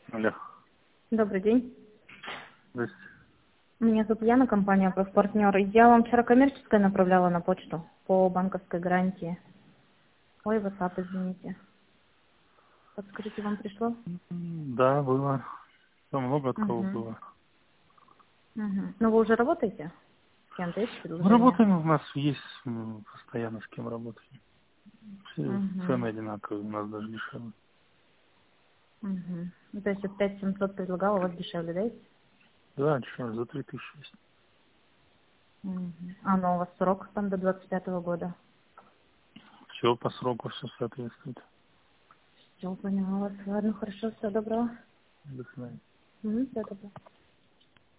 Алло. Добрый день. Здравствуйте. Меня зовут Яна, компания «Профпартнер». Я вам вчера коммерческое направляла на почту по банковской гарантии. Ой, WhatsApp, извините. Подскажите, вам пришло? Да, было. Там много от кого Угу. было. Угу. Ну, вы уже работаете? С кем-то есть Мы предложение? работаем, у нас есть постоянно с кем работаем. Все Угу. цены одинаковые, у нас даже дешевле. Угу. Ну, то есть вот 5700 предлагала, у вас дешевле, да? Есть? Да, дешевле, за 3000 есть. Угу. А, ну, у вас срок там до 25-го года. Все по сроку, все соответствует. Все, поняла вас. Ладно, хорошо, всего доброго. До свидания. Угу, всего доброго.